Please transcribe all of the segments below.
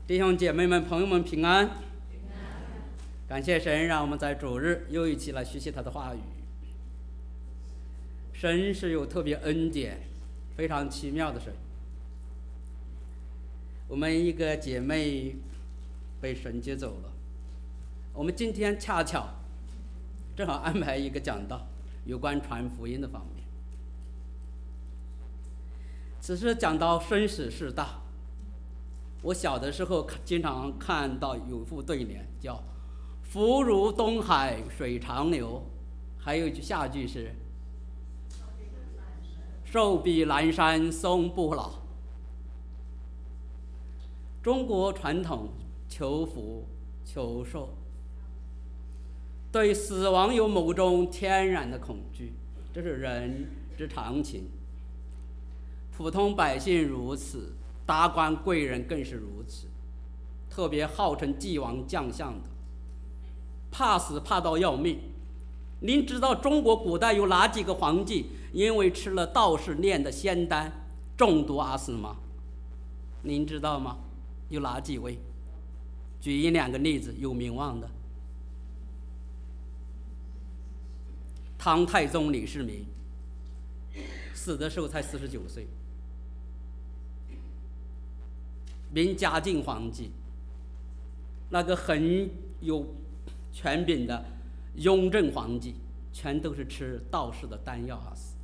弟兄姐妹们、朋友们平安！感谢神，让我们在主日又一起来学习他的话语。神是有特别恩典，非常奇妙的神。我们一个姐妹被神接走了，我们今天恰巧正好安排一个讲道，有关传福音的方面。此时讲到生死事大，我小的时候经常看到有副对联，叫“福如东海水长流”，还有一句下句是“寿比南山松不老”。中国传统求福求寿，对死亡有某种天然的恐惧，这是人之常情。普通百姓如此，达官贵人更是如此，特别号称帝王将相的，怕死怕到要命。您知道中国古代有哪几个皇帝因为吃了道士炼的仙丹中毒而死吗？您知道吗？有哪几位？举一两个例子，有名望的。唐太宗李世民死的时候才49岁。明嘉靖皇帝，那个很有权柄的雍正皇帝，全都是吃道士的丹药而死。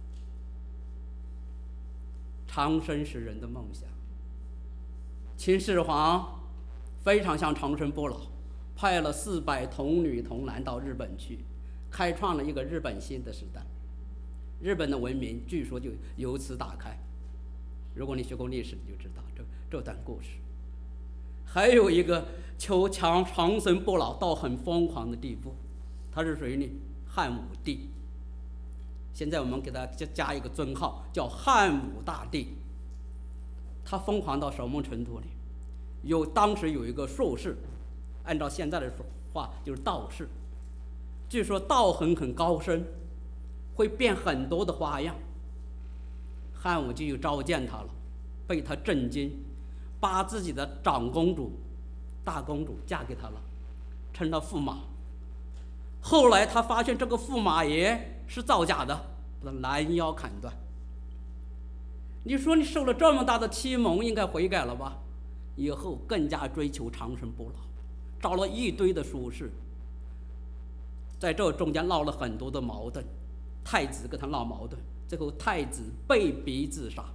长生是人的梦想。秦始皇非常想长生不老，派了400童女童男到日本去，开创了一个日本新的时代。日本的文明据说就由此打开。如果你学过历史，你就知道这段故事。还有一个求长生不老到很疯狂的地步，他是谁呢？汉武帝。现在我们给他加一个尊号，叫汉武大帝。他疯狂到什么程度呢？当时有一个术士，按照现在的话就是道士，据说道行很高深，会变很多的花样。汉武帝就召见他了，被他震惊，把自己的长公主、大公主嫁给他了，称他驸马。后来他发现这个驸马爷是造假的，把他拦腰砍断。你说你受了这么大的启蒙，应该悔改了吧？以后更加追求长生不老，找了一堆的术士，在这中间闹了很多的矛盾，太子跟他闹矛盾，最后太子被逼自杀。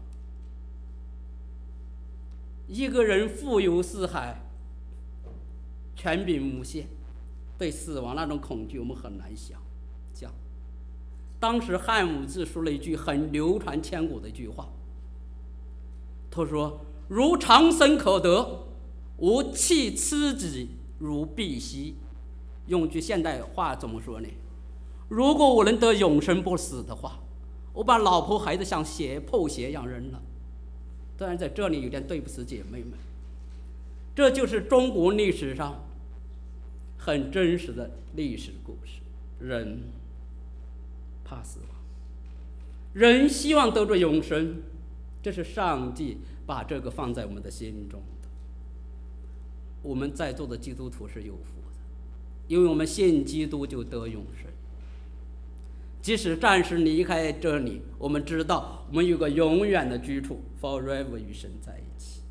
一个人富有四海，权柄无限，对死亡那种恐惧我们很难想象。当时汉武帝说了一句很流传千古的一句话，他说：“如长生可得，吾弃妻子如敝屣。”用句现代话怎么说呢？如果我能得永生不死的话，我把老婆孩子像破鞋一样扔了。当然在这里有点对不起姐妹们，这就是中国历史上很真实的历史故事。人怕死亡，人希望得着永生，这是上帝把这个放在我们的心中的。我们在座的基督徒是有福的，因为我们信基督就得永生。即使暂时离开这里，我们知道我们有个永远的居处 ，forever 与神在一起。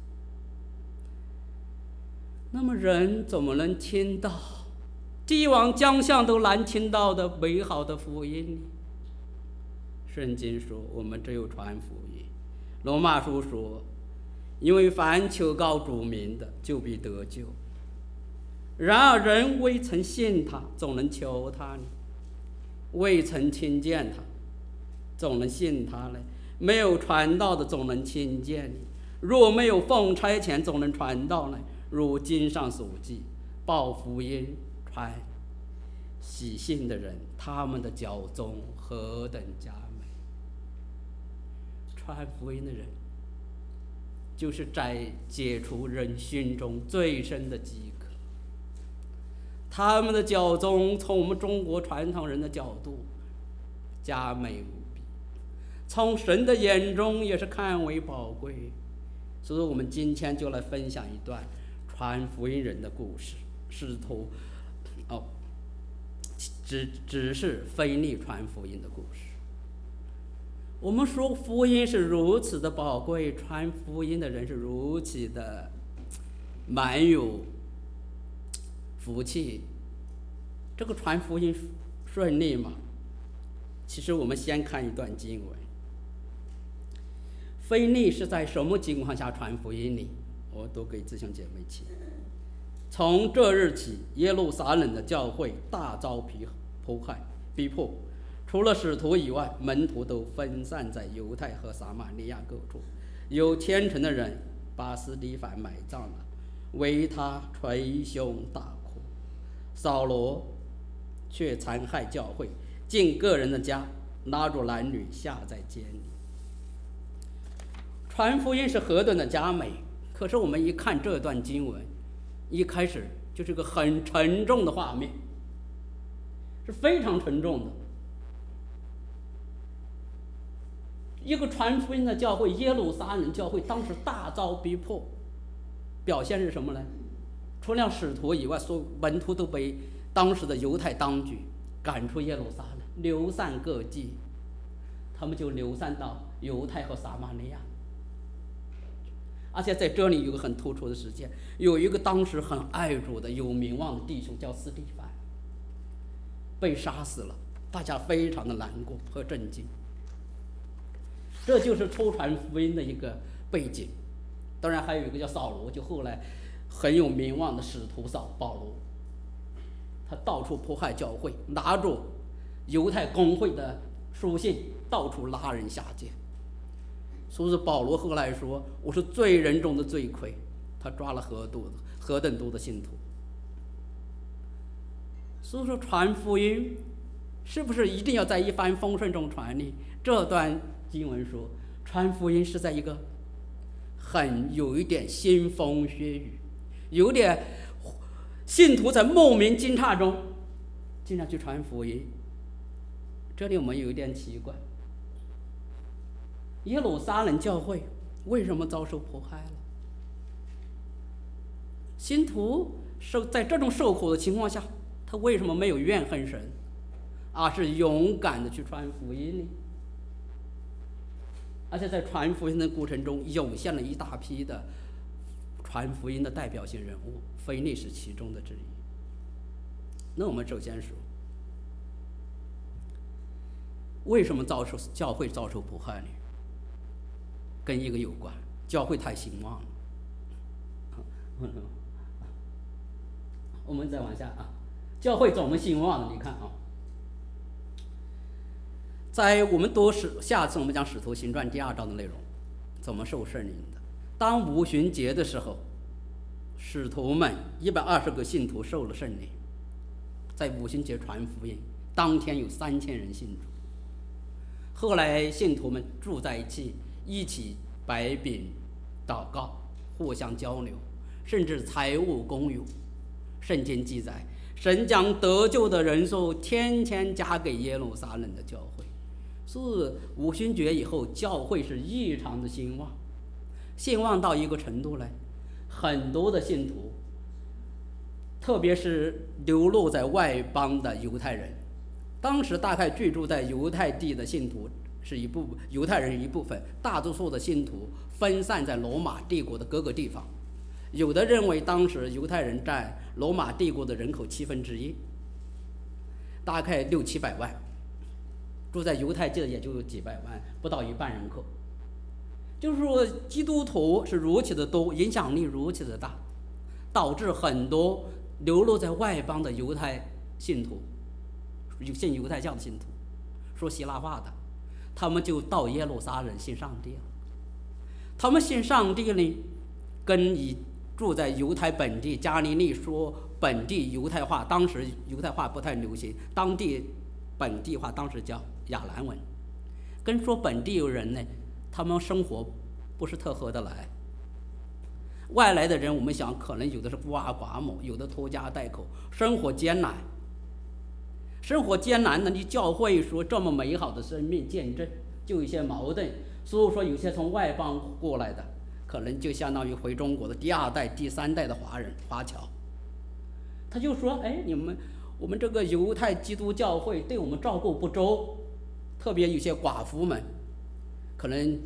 那么人怎么能听到帝王将相都难听到的美好的福音呢？圣经说我们只有传福音。罗马书说，因为凡求告主名的，就必得救。然而人未曾信他，总能求他呢；未曾听见他，总能信他呢；没有传道的，总能听见你；若没有奉差遣，总能传道呢。如经上所记，报福音、传喜信的人，他们的脚踪何等佳美！传福音的人，就是在解除人心中最深的饥渴。他们的脚踪，从我们中国传统人的角度，佳美无比；从神的眼中，也是看为宝贵。所以我们今天就来分享一段传福音人的故事，使徒只是腓力传福音的故事。我们说福音是如此的宝贵，传福音的人是如此的满有福气，这个传福音顺利吗？其实我们先看一段经文。腓力是在什么情况下传福音呢？我读给弟兄姐妹听。从这日起，耶路撒冷的教会大遭逼迫，除了使徒以外，门徒都分散在犹太和撒玛利亚各处。有虔诚的人把司提反埋葬了，为他捶胸大哭。扫罗却残害教会，进个人的家，拉住男女下在监里。传福音是何等的佳美，可是我们一看这段经文，一开始就是个很沉重的画面，是非常沉重的。一个传福音的教会，耶路撒冷教会当时大遭逼迫，表现是什么呢？除了使徒以外，所有门徒都被当时的犹太当局赶出耶路撒冷，流散各地，他们就流散到犹太和撒玛利亚。而且在这里有个很突出的事件，有一个当时很爱主的有名望的弟兄叫司提反，被杀死了，大家非常的难过和震惊。这就是初传福音的一个背景。当然还有一个叫扫罗，就后来很有名望的使徒保罗，他到处迫害教会，拿着犹太公会的书信到处拉人下监。所以保罗后来说，我是罪人中的罪魁，他抓了何等多的信徒。所以说传福音是不是一定要在一帆风顺中传呢？这段经文说传福音是在一个有一点腥风血雨，有点信徒在莫名惊诧中经常去传福音。这里我们有一点奇怪，耶路撒冷教会为什么遭受迫害了？信徒在这种受苦的情况下，他为什么没有怨恨神，而是勇敢的去传福音呢？而且在传福音的过程中，涌现了一大批的传福音的代表性人物，腓力是其中的之一。那我们首先说，为什么教会遭受迫害呢？跟一个有关，教会太兴旺了。我们再往下啊，教会怎么兴旺的？你看啊，在我们下次我们讲《使徒行传》第2章的内容，怎么受圣灵的。当五旬节的时候，使徒们120个信徒受了圣灵，在五旬节传福音，当天有3000人信主。后来信徒们住在一起摆饼祷告，互相交流，甚至财物公有。圣经记载，神将得救的人数天天加给耶路撒冷的教会。是五旬节以后，教会是异常的兴旺，兴旺到一个程度呢，很多的信徒，特别是流落在外邦的犹太人，当时大概居住在犹太地的信徒是犹太人一部分，大多数的信徒分散在罗马帝国的各个地方。有的认为当时犹太人占罗马帝国的人口1/7，大概600-700万，住在犹太界的也就几百万，不到1半人口。就是说基督徒是如此的多，影响力如此的大，导致很多流落在外邦的犹太信徒，信犹太教的信徒，说希腊话的，他们就到耶路撒冷信上帝了。他们信上帝呢，跟住在犹太本地加利利说本地犹太话，当时犹太话不太流行，当地本地话当时叫亚兰文，跟说本地人呢，他们生活不是特合得来。外来的人，我们想可能有的是孤儿寡母，有的拖家带口，生活艰难。生活艰难呢，你教会说这么美好的生命见证，就有一些矛盾。所以说有些从外邦过来的， 可能就相当于回中国的第2代、第3代的华侨。他就说：“哎，我们这个犹太基督教会对我们照顾不周，特别有些寡妇们，可能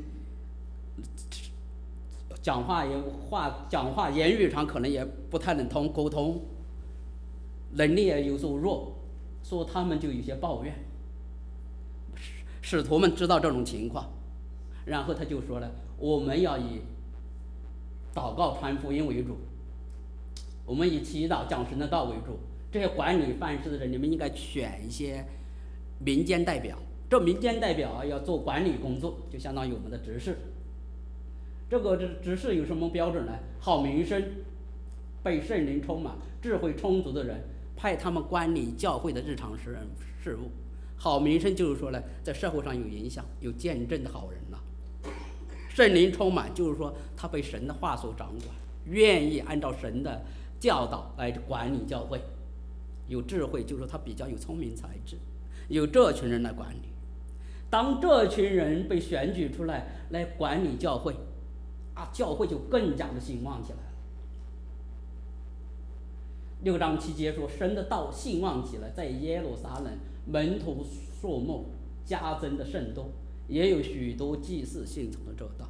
讲话言语上可能也不太能沟通，能力也有所弱，说他们就有些抱怨。”使徒们知道这种情况，然后他就说了：“我们要以祷告传福音为主，我们以祈祷讲神的道为主。这些管理办事的人，你们应该选一些民间代表。这民间代表要做管理工作，就相当于我们的执事。这个执事有什么标准呢？好名声，被圣灵充满、智慧充足的人，派他们管理教会的日常事务。好名声就是说呢，在社会上有影响、有见证的好人了。圣灵充满就是说他被神的话所掌管，愿意按照神的教导来管理教会。有智慧就是说他比较有聪明才智，有这群人来管理。当这群人被选举出来管理教会教会就更加的兴旺起来了。6章7节说，神的道兴旺起来，在耶路撒冷门徒数目加增的甚多，也有许多祭司信从了这道。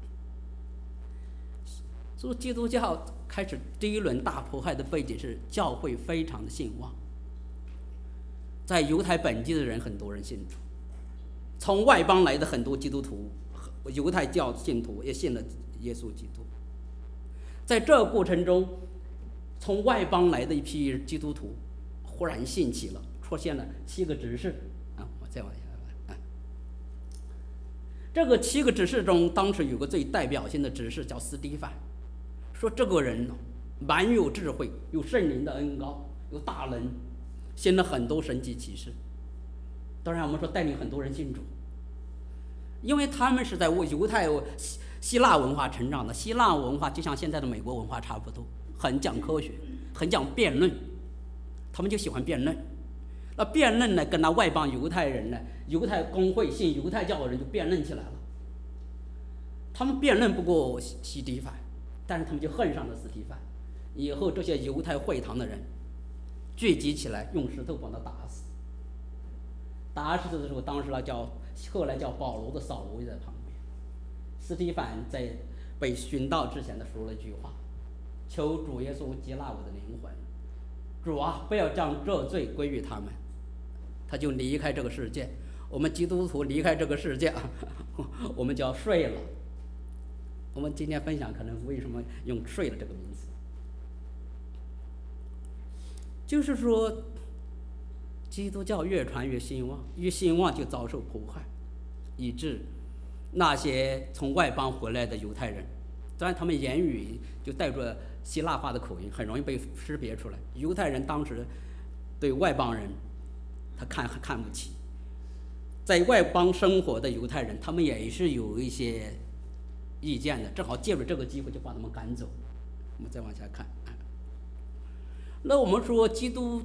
所以基督教开始第一轮大迫害的背景是教会非常的兴旺，在犹太本地的人很多人信主，从外邦来的很多基督徒、犹太教信徒也信了耶稣基督。在这个过程中，从外邦来的一批基督徒忽然兴起了，出现了7个执事我再往下这个7个执事中，当时有个最代表性的执事叫司提反，说这个人蛮有智慧，有圣灵的恩膏，有大能，行了很多神迹奇事。当然我们说带领很多人信主，因为他们是在犹太希腊文化成长的。希腊文化就像现在的美国文化差不多，很讲科学，很讲辩论，他们就喜欢辩论。那辩论呢，跟那外邦犹太人呢，犹太公会信犹太教的人就辩论起来了。他们辩论不过司提反，但是他们就恨上了司提反。以后这些犹太会堂的人聚集起来，用石头把他打死。打死的时候，当时后来叫保罗的扫罗在旁边。司提反在被殉道之前的说了一句话：“求主耶稣接纳我的灵魂，主啊，不要将这罪归于他们。”他就离开这个世界。我们基督徒离开这个世界我们就要睡了。我们今天分享可能为什么用睡了这个名词，就是说基督教越传越兴旺，越兴旺就遭受迫害，以致那些从外邦回来的犹太人，当然他们言语就带着希腊化的口音，很容易被识别出来。犹太人当时对外邦人他看不起，在外邦生活的犹太人，他们也是有一些意见的，正好借着这个机会就把他们赶走。我们再往下看，那我们说基督，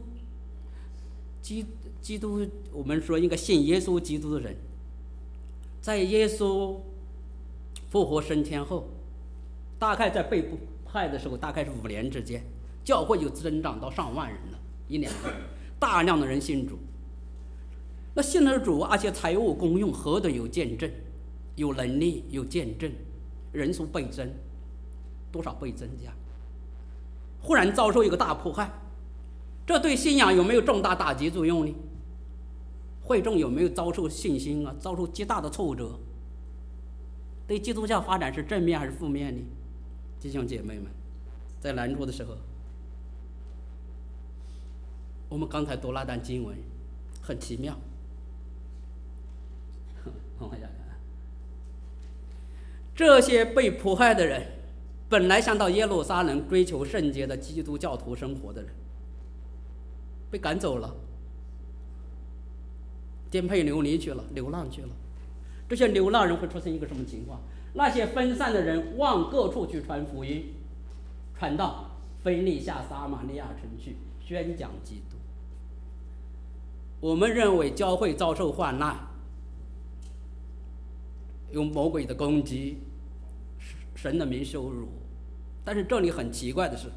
我们说应该信耶稣基督的人，在耶稣复活升天后，大概在被迫害的时候，大概是5年之间，教会就增长到上万人了，1年多，大量的人信主。那信了主，而且财物公用，何等有见证，有能力，有见证，人数倍增，多少倍增加？忽然遭受一个大迫害，这对信仰有没有重大打击作用呢？会众有没有遭受信心遭受极大的挫折？对基督教发展是正面还是负面呢？弟兄姐妹们，在兰州的时候，我们刚才读那段经文，很奇妙。往下看，这些被迫害的人，本来想到耶路撒冷追求圣洁的基督教徒生活的人，被赶走了，颠沛流离去了，流浪去了。这些流浪人会出现一个什么情况？那些分散的人往各处去传福音，传到腓利下撒玛利亚城去宣讲基督。我们认为教会遭受患难，有魔鬼的攻击， 神的名羞辱。但是这里很奇怪的是，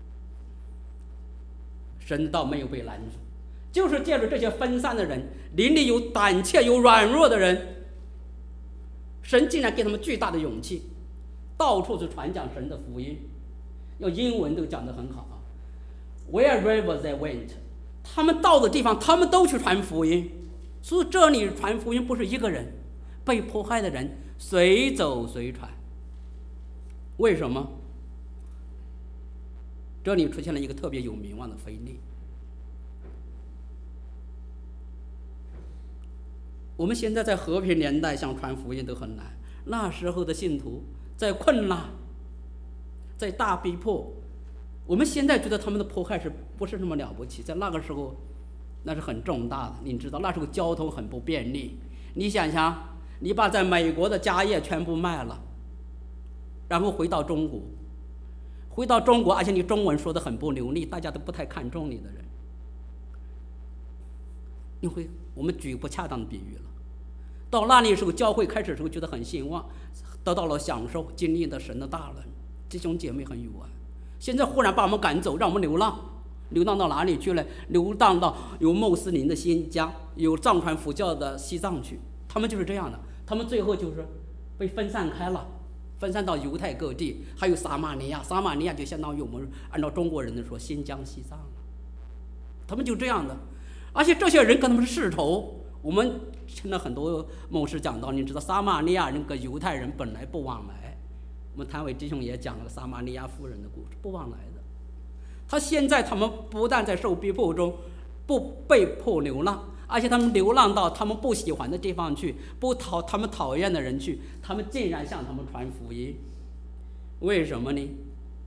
神道没有被拦住，就是借着这些分散的人，灵里有胆怯有软弱的人，神竟然给他们巨大的勇气，到处去传讲神的福音。用英文都讲得很好 ，Wherever they went， 他们到的地方，他们都去传福音。所以这里传福音不是一个人，被迫害的人随走随传。为什么？这里出现了一个特别有名望的腓利。我们现在在和平年代想传福音都很难，那时候的信徒在困难，在大逼迫，我们现在觉得他们的迫害是不是那么了不起？在那个时候，那是很重大的。你知道那时候交通很不便利，你想想，你把在美国的家业全部卖了，然后回到中国，而且你中文说得很不流利，大家都不太看重你的人，我们举不恰当的比喻了。到那里的时候，教会开始的时候觉得很兴旺，得到了享受，经历了神的大能，弟兄姐妹很有爱。现在忽然把我们赶走，让我们流浪到哪里去了？流浪到有穆斯林的新疆，有藏传佛教的西藏去。他们就是这样的，他们最后就是被分散开了，分散到犹太各地，还有撒玛利亚就相当于我们按照中国人的说新疆西藏了。他们就这样的，而且这些人跟他们是世仇。我们现在很多牧师讲到，你知道撒玛利亚人跟犹太人本来不往来，我们谭伟弟兄也讲了撒玛利亚妇人的故事，不往来的。现在他们不但在受逼迫中不被迫流浪，而且他们流浪到他们不喜欢的地方去，他们讨厌的人去，他们竟然向他们传福音。为什么呢？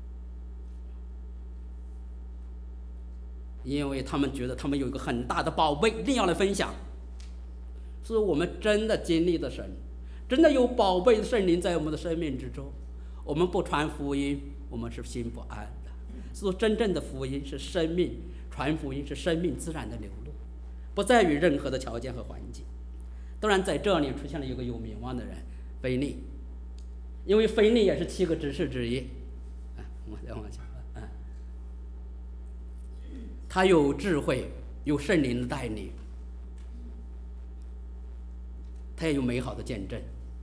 因为他们觉得他们有一个很大的宝贝，一定要来分享。所以我们真的经历了神，真的有宝贝的圣灵在我们的生命之中。我们不传福音，我们是心不安的。所以真正的福音是生命，传福音是生命自然的流露，不在于任何的条件和环境。当然在这里出现了一个有名望的人，腓利，因为腓利也是7个执事之一。我再往下，他有智慧，有圣灵的带领，他也有美好的见证。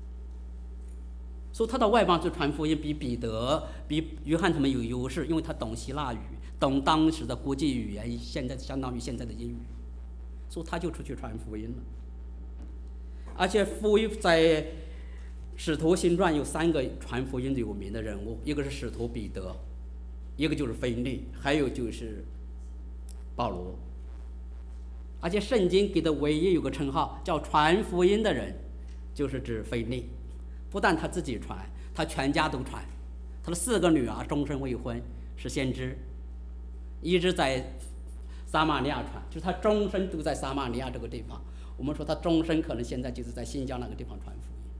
所以他到外邦去传福音，比彼得、比约翰他们有优势，因为他懂希腊语，懂当时的国际语言，现在相当于现在的英语，所以他就出去传福音了。而且福音在使徒行传有3个传福音的有名的人物，一个是使徒彼得，一个就是腓利，还有就是保罗。而且圣经给的唯一有个称号叫传福音的人，就是指腓利。不但他自己传，他全家都传。他的4个女儿终身未婚，是先知，一直在撒玛利亚传，就是他终身都在撒玛利亚这个地方。我们说他终身可能现在就是在新疆那个地方传福音。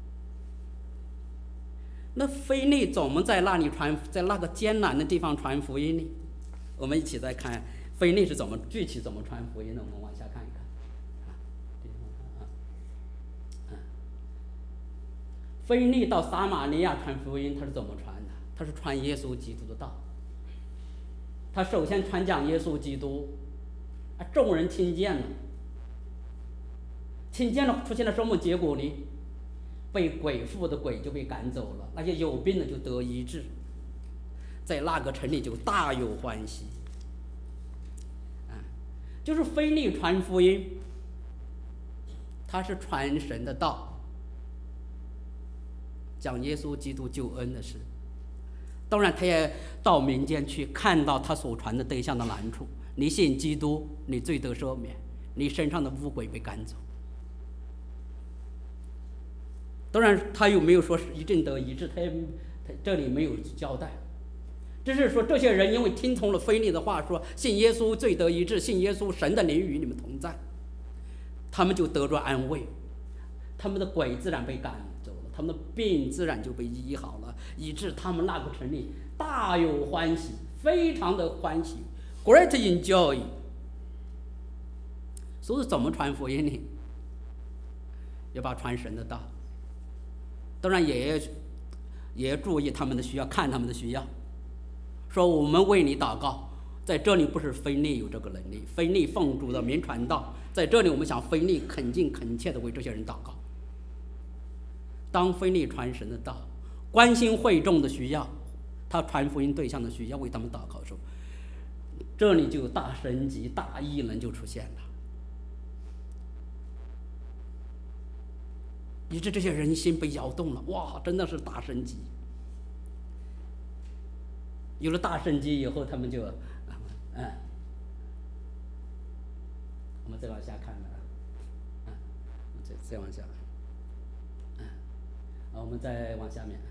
那腓利怎么在那里传，在那个艰难的地方传福音呢？我们一起再看腓利是具体怎么传福音的。我们往下看一看。腓利到撒玛利亚传福音，他是怎么传的？他是传耶稣基督的道。他首先传讲耶稣基督，众人听见了，出现了什么结果呢？被鬼附的鬼就被赶走了，那些有病的就得医治，在那个城里就大有欢喜。就是腓利传福音，他是传神的道，讲耶稣基督救恩的事。当然他也到民间去，看到他所传的对象的难处。你信基督，你罪得赦免，你身上的污鬼被赶走。当然他有没有说一定得医治，他这里没有交代，只是说这些人因为听从了腓利的话，说信耶稣罪得医治，信耶稣神的灵与你们同在，他们就得着安慰，他们的鬼自然被赶走了，他们的病自然就被医好了，以致他们那个城里大有欢喜，非常的欢喜 ，great enjoy。所以怎么传福音呢？要把传神的道，当然也也注意他们的需要，看他们的需要，说我们为你祷告。在这里不是腓利有这个能力，腓利奉主的名传道，在这里我们想腓利恳尽恳切地为这些人祷告。当腓利传神的道，关心会众的需要，他传福音对象的需要，为他们祷告的时候，这里就有大神迹、大异能就出现了，以致这些人心被摇动了。哇，真的是大神迹！有了大神迹以后，他们就我们再往下看了，再往下，我们再往下面。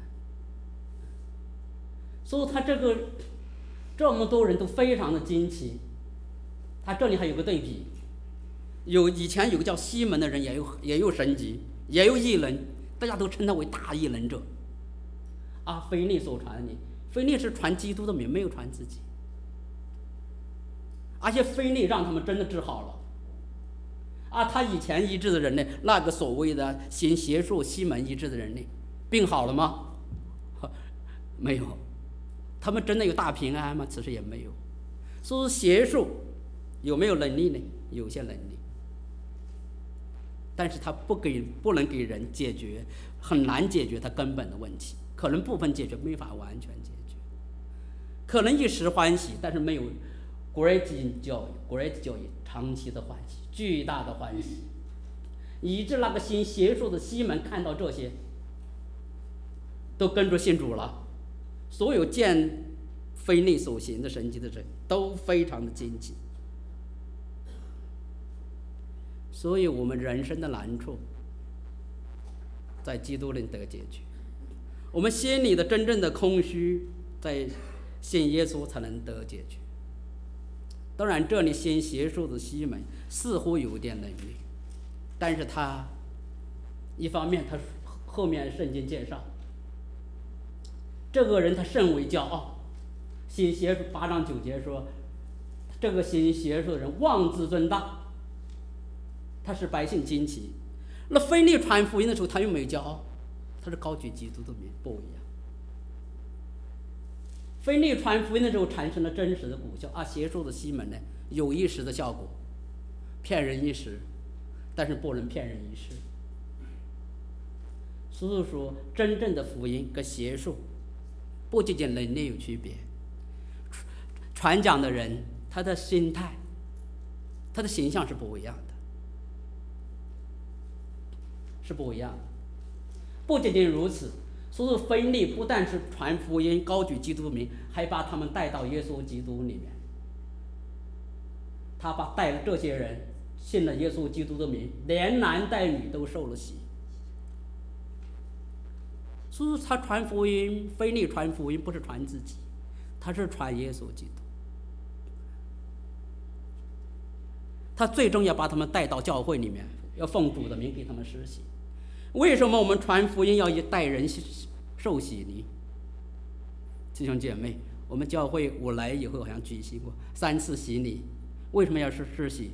所以他这么多人都非常的惊奇。他这里还有个对比，以前有个叫西门的人也有神迹，也有异能，大家都称他为大异能者。腓利所传的，腓利是传基督的名，没有传自己。而且腓利让他们真的治好了。他以前医治的人呢，那个所谓的行邪术西门医治的人呢，病好了吗？没有。他们真的有大平安吗？此时也没有。所以邪术有没有能力呢？有些能力，但是他不能给人解决，很难解决他根本的问题，可能部分解决，没法完全解决，可能一时欢喜，但是没有 great joy 长期的欢喜，巨大的欢喜，以致那个行邪术的西门看到这些，都跟着信主了。所有见腓利所行的神迹的人都非常的惊奇。所以我们人生的难处在基督里得解决，我们心里的真正的空虚在信耶稣才能得解决。当然这里行邪术的西门似乎有点能力，但是他一方面他后面圣经介绍这个人他甚为骄傲，行邪术8章9节说，这个行邪术的人妄自尊大，他是百姓惊奇。那腓利传福音的时候，他又没有骄傲，他是高举基督的名，不一样。腓利传福音的时候产生了真实的果效，邪术的西门呢，有一时的效果，骗人一时，但是不能骗人一世。所以说，真正的福音跟邪术不仅仅能力有区别，传讲的人他的心态、他的形象是不一样的，是不一样的。不仅仅如此，所以腓利不但是传福音、高举基督名，还把他们带到耶稣基督里面。他带了这些人信了耶稣基督的名，连男带女都受了洗。所以他传福音，腓利传福音不是传自己，他是传耶稣基督。他最终要把他们带到教会里面，要奉主的名给他们施洗。为什么我们传福音要带人受洗呢？弟兄姐妹，我们教会我来以后好像举行过3次洗礼，为什么要施洗？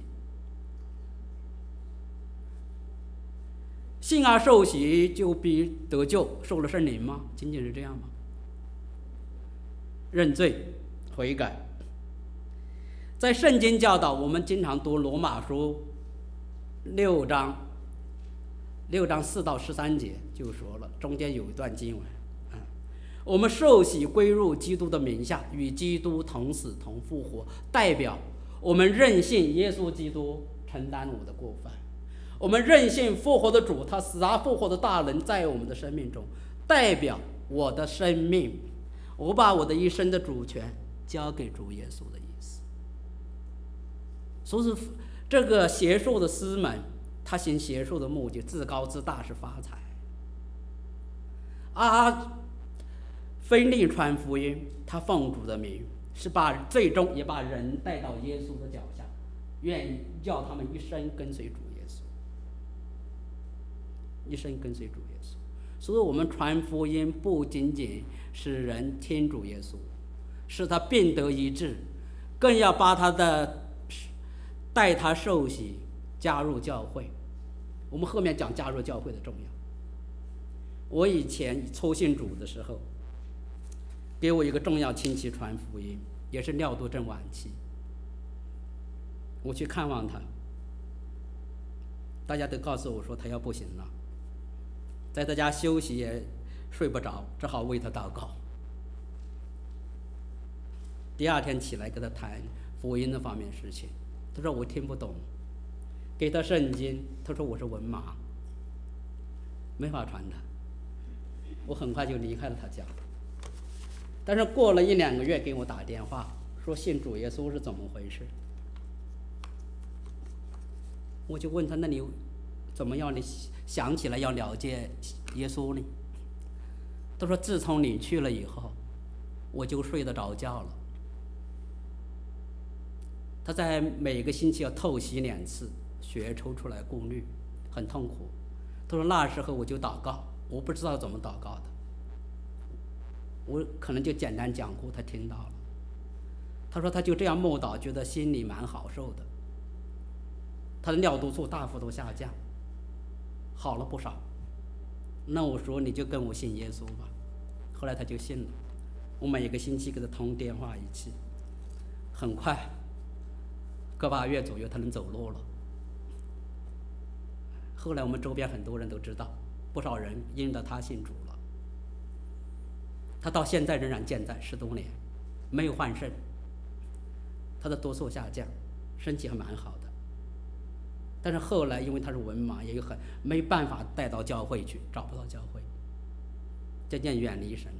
信而受洗就必得救，受了圣灵吗？仅仅是这样吗？认罪悔改。在圣经教导，我们经常读罗马书6章4到13节就说了，中间有一段经文，我们受洗归入基督的名下，与基督同死同复活，代表我们认信耶稣基督承担我的过犯，我们认信复活的主，他死而复活的大能在我们的生命中，代表我的生命，我把我的一生的主权交给主耶稣的意思。所以这个邪术的师们，他行邪术的目的自高自大，是发财。腓利传福音，他奉主的名，是最终也把人带到耶稣的脚下，愿意叫他们一生跟随主耶稣，一生跟随主耶稣。所以我们传福音不仅仅使人听主耶稣，使他病得医治，更要把带他受洗，加入教会。我们后面讲加入教会的重要。 我以前初信主的时候，给我一个重要亲戚传福音，也是尿毒症晚期。我去看望他，大家都告诉我说他要不行了，在他家休息也睡不着，只好为他祷告。第二天起来跟他谈福音的方面事情，他说我听不懂，给他圣经，他说我是文盲，没法传他。我很快就离开了他家，但是过了1-2个月给我打电话说信主耶稣是怎么回事。我就问他，那你怎么样你想起来要了解耶稣呢？他说自从你去了以后，我就睡得着觉了。他在每个星期要透析2次，血抽出来顾虑，很痛苦。他说那时候我就祷告，我不知道怎么祷告的，我可能就简单讲过，他听到了。他说他就这样默祷，觉得心里蛮好受的，他的尿毒素大幅度下降，好了不少。那我说你就跟我信耶稣吧。后来他就信了，我每个星期给他通电话一次，很快个把月左右他能走路了。后来我们周边很多人都知道，不少人因着他信主了。他到现在仍然健在10多年，没有换肾，他的毒素下降，身体还蛮好的。但是后来因为他是文盲，也有没办法带到教会去，找不到教会，渐渐远离神了。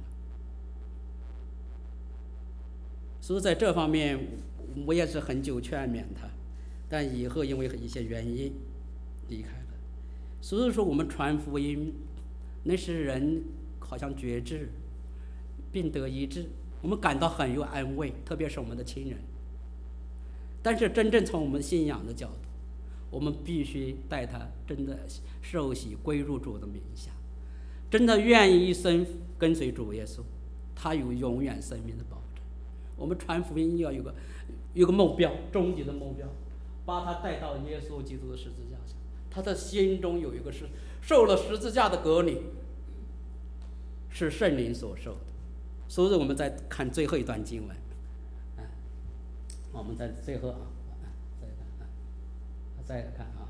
所以在这方面我也是很久劝勉他，但以后因为一些原因离开了。所以说我们传福音，那是人好像觉知病得医治，我们感到很有安慰，特别是我们的亲人。但是真正从我们信仰的角度，我们必须带他真的受洗归入主的名下，真的愿意一生跟随主耶稣，他有永远生命的保证。我们传福音要有个目标，终极的目标，把他带到耶稣基督的十字架上。他的心中有一个是受了十字架的革领，是圣灵所受的。所以我们再看最后一段经文，我们在最后再看啊，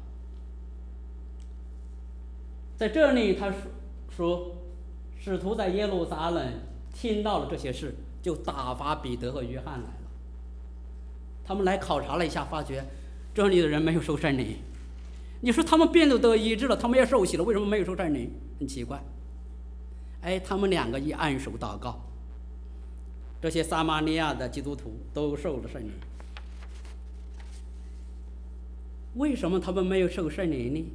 在这里他说，使徒在耶路撒冷听到了这些事，就打发彼得和约翰来了。他们来考察了一下，发觉这里的人没有受圣灵。你说他们病都得医治了，他们也受洗了，为什么没有受圣灵？很奇怪。他们2个一按手祷告，这些撒玛利亚的基督徒都受了圣灵。为什么他们没有受圣灵呢？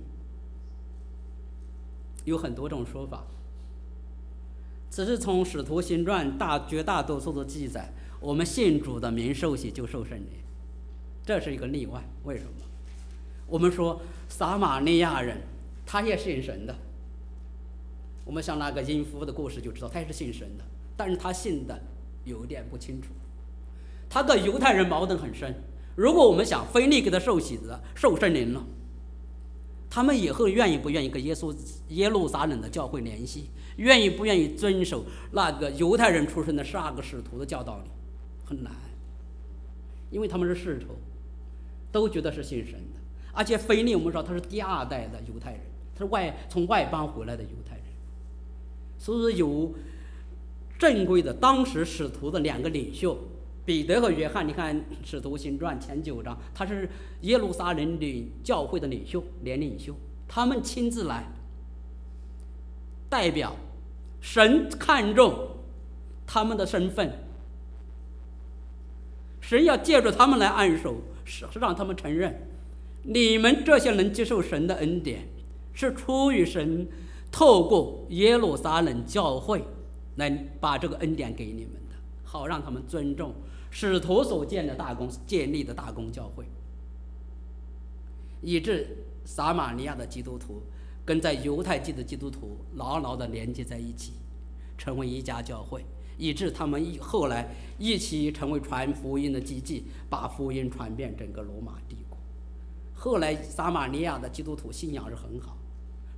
有很多种说法。只是从使徒行传绝大多数的记载，我们信主的名受洗就受圣灵，这是一个例外。为什么？我们说撒玛利亚人他也信神的，我们像那个淫妇的故事就知道他也是信神的，但是他信的有点不清楚，他跟犹太人矛盾很深。如果我们想腓力给他受洗的受圣灵了，他们以后愿意不愿意跟耶路撒冷的教会联系，愿意不愿意遵守那个犹太人出身的12个使徒的教导呢？很难，因为他们是世仇，都觉得是信神的。而且腓力我们说他是第2代的犹太人，他是从外邦回来的犹太人，所以有正规的当时使徒的2个领袖彼得和约翰。你看使徒行传前9章，他是耶路撒冷教会的领袖，连领袖，他们亲自来代表神，看重他们的身份，神要借助他们来按手，是让他们承认你们这些人接受神的恩典，是出于神透过耶路撒冷教会来把这个恩典给你们的，好让他们尊重使徒所建立的大公教会，以致撒玛利亚的基督徒跟在犹太地的基督徒牢牢地连接在一起，成为一家教会，以致他们后来一起成为传福音的基地，把福音传遍整个罗马帝国。后来撒玛利亚的基督徒信仰是很好，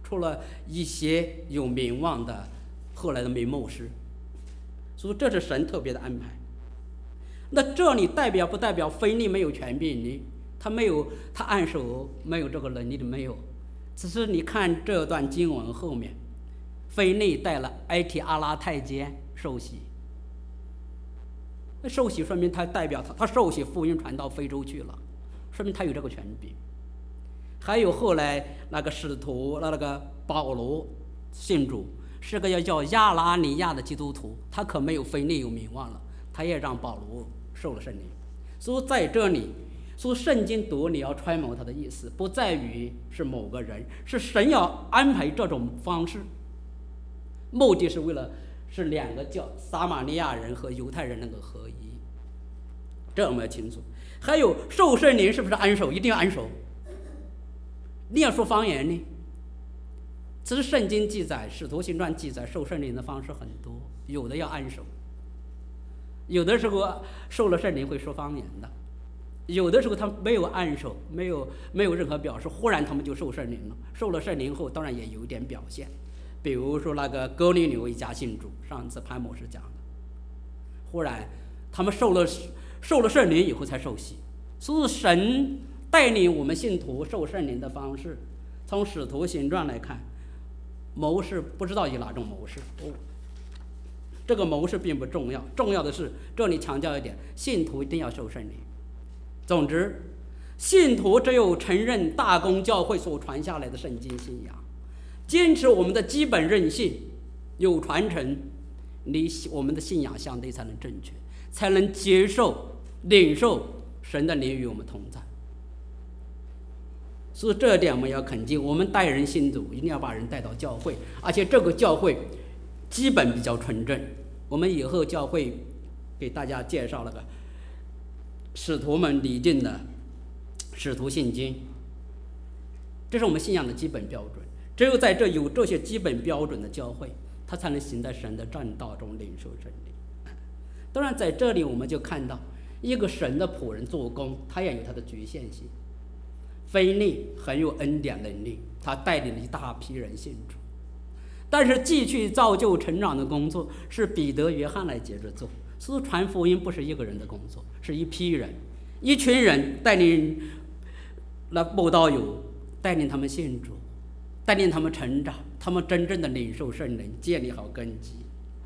出了一些有名望的后来的名牧师。所以这是神特别的安排。那这里代表不代表腓利没有权柄呢？他按手没有这个能力的，没有。只是你看这段经文后面，腓利带了埃提阿拉太监受洗。那受洗说明他代表他受洗福音传到非洲去了，说明他有这个权柄。还有后来那个使徒那个保罗信主，是个叫亚拉尼亚的基督徒，他可没有腓利有名望了，他也让保罗受了圣灵。所以在这里，所以圣经读你要揣摩他的意思，不在于是某个人，是神要安排这种方式，目的是为了是两个教撒玛利亚人和犹太人能够合一，这我们要清楚。还有受圣灵是不是安守？一定要安守。你要说方言呢？其实圣经记载，使徒行传记载受圣灵的方式很多，有的要安守，有的时候受了圣灵会说方言的，有的时候他没有按手，没有任何表示，忽然他们就受圣灵了。受了圣灵后，当然也有一点表现，比如说那个哥尼流一家信主，上次潘牧师讲的，忽然他们受了圣灵以后才受洗。所以神带领我们信徒受圣灵的方式，从使徒行传来看，谋士不知道以哪种谋士，这个谋士并不重要，重要的是这里强调一点，信徒一定要受圣灵。总之，信徒只有承认大公教会所传下来的圣经信仰，坚持我们的基本韧性，有传承，我们的信仰相对才能正确，才能接受领受神的灵与我们同在。所以这点我们要肯定，我们带人信主一定要把人带到教会，而且这个教会基本比较纯正。我们以后教会给大家介绍了个使徒们拟定的使徒信经，这是我们信仰的基本标准。只有在这有这些基本标准的教会，它才能行在神的正道中领受真理。当然在这里我们就看到一个神的仆人做工，他也有他的局限性。腓利很有恩典能力，他带领了一大批人信主，但是继续造就成长的工作是彼得、约翰来接着做。所以传福音不是一个人的工作，是一批人，一群人带领那慕道友，带领他们信主，带领他们成长，他们真正的领受圣灵，建立好根基。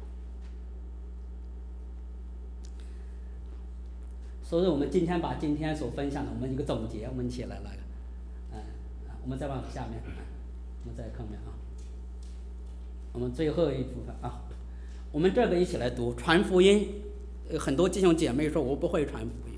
所以我们今天把今天所分享的我们一个总结，我们起来了，我们再往下面，我们再看面啊，我们最后一部分啊，我们这个一起来读传福音。很多弟兄姐妹说我不会传福音，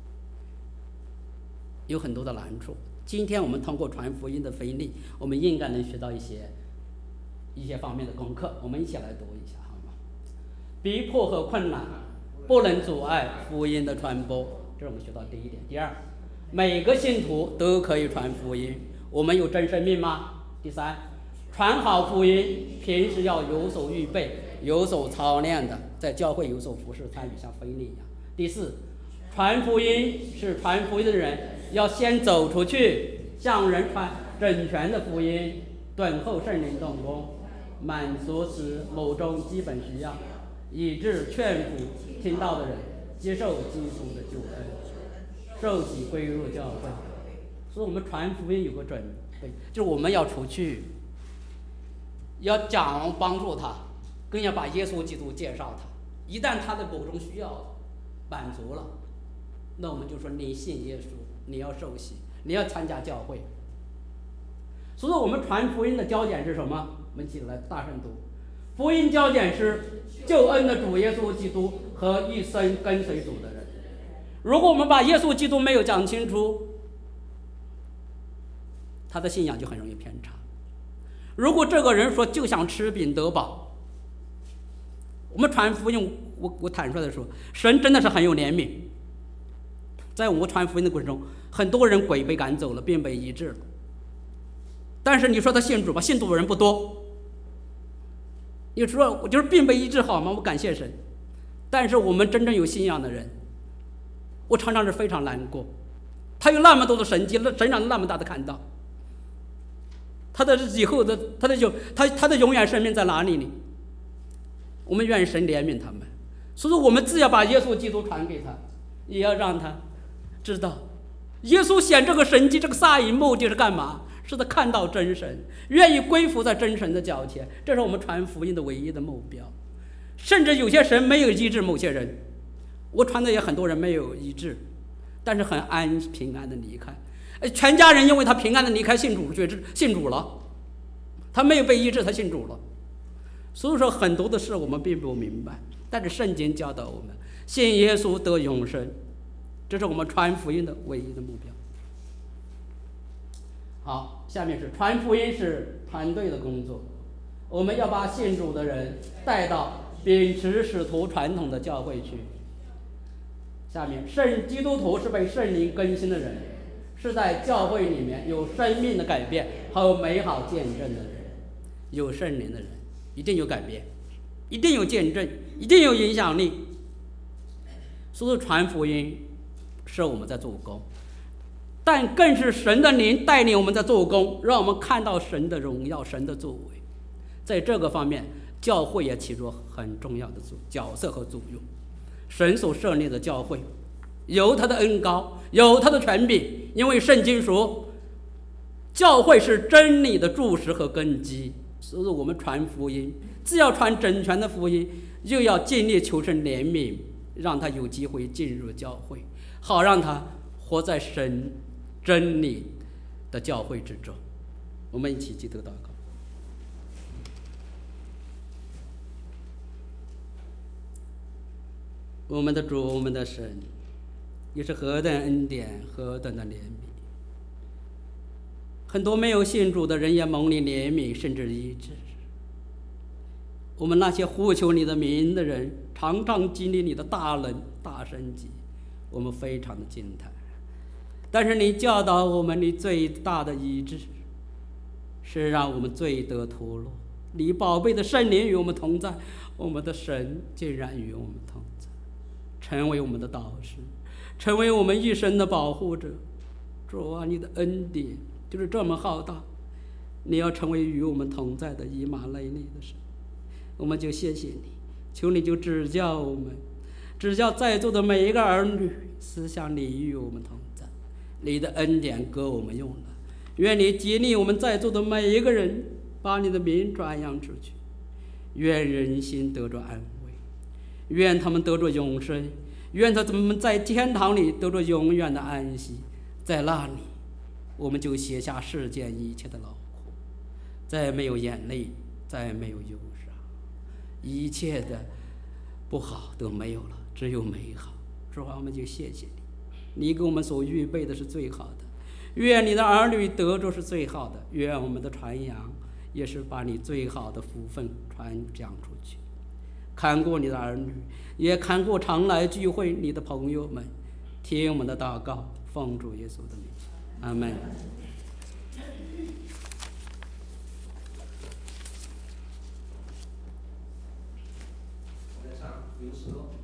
有很多的难处。今天我们通过传福音的腓利，我们应该能学到一些方面的功课。我们一起来读一下好吗？逼迫和困难不能阻碍福音的传播，这是我们学到第一点。第二，每个信徒都可以传福音。我们有真生命吗？第三，传好福音平时要有所预备，有所操练的，在教会有所服侍参与，像腓利一样。第四，传福音是传福音的人要先走出去，向人传整全的福音，等候圣灵动工，满足此某种基本需要，以致劝服听到的人接受基督的救恩，受洗归入教会。所以我们传福音有个准备，就是我们要出去，要讲帮助他，更要把耶稣基督介绍他。一旦他的某种需要满足了，那我们就说你信耶稣，你要受洗，你要参加教会。所以我们传福音的焦点是什么？我们一起来大声读。福音焦点是救恩的主耶稣基督和一生跟随主的人。如果我们把耶稣基督没有讲清楚，他的信仰就很容易偏差。如果这个人说就想吃饼得饱，我们传福音，我坦率的说，神真的是很有怜悯。在我们传福音的过程中，很多人鬼被赶走了，病被医治了。但是你说他信主吧，信主的人不多。你说我就是病被医治好吗？我感谢神。但是我们真正有信仰的人，我常常是非常难过。他有那么多的神迹，神让那么大的看到， 他的以后的他的永远生命在哪里呢？我们愿神怜悯他们，所以说我们只要把耶稣基督传给他，也要让他知道，耶稣显这个神迹，这个撒引目的是干嘛？是他看到真神，愿意归服在真神的脚前，这是我们传福音的唯一的目标。甚至有些神没有医治某些人，我传的也很多人没有医治，但是很平安的离开。全家人因为他平安的离开信主了，他没有被医治，他信主了。所以说很多的事我们并不明白，但是圣经教导我们，信耶稣得永生，这是我们传福音的唯一的目标。好，下面是传福音是团队的工作，我们要把信主的人带到秉持使徒传统的教会去。下面，基督徒是被圣灵更新的人，是在教会里面有生命的改变还有美好见证的人。有圣灵的人一定有改变，一定有见证，一定有影响力。所以传福音是我们在做工，但更是神的灵带领我们在做工，让我们看到神的荣耀，神的作为。在这个方面，教会也起着很重要的角色和作用。神所设立的教会有他的恩膏，有他的权柄，因为圣经说教会是真理的柱石和根基。所以我们传福音，只要传整全的福音，又要尽力求神怜悯，让他有机会进入教会，好让他活在神真理的教会之中。我们一起记得祷告。我们的主，我们的神，也是何等恩典，何等的怜悯。很多没有信主的人也蒙你怜悯，甚至医治。我们那些呼求你的名的人，常常经历你的大能大神迹，我们非常的惊叹。但是你教导我们，你最大的医治是让我们罪得脱落。你宝贝的圣灵与我们同在，我们的神竟然与我们同在，成为我们的导师，成为我们一生的保护者。主啊，你的恩典就是这么浩大，你要成为与我们同在的以马内利的神，我们就谢谢你，求你就指教我们，指教在座的每一个儿女，思想你与我们同在，你的恩典够我们用了。愿你激励我们在座的每一个人，把你的名传扬出去，愿人心得着安慰，愿他们得着永生，愿他们在天堂里得着永远的安息。在那里我们就卸下世间一切的劳苦，再没有眼泪，再没有忧伤，一切的不好都没有了，只有美好。主啊，我们就谢谢你，你给我们所预备的是最好的，愿你的儿女得着是最好的，愿我们的传扬也是把你最好的福分传讲出去。看过你的儿女，也看过常来聚会你的朋友们，听我们的祷告，奉主耶稣的名，阿们。 我在唱有时候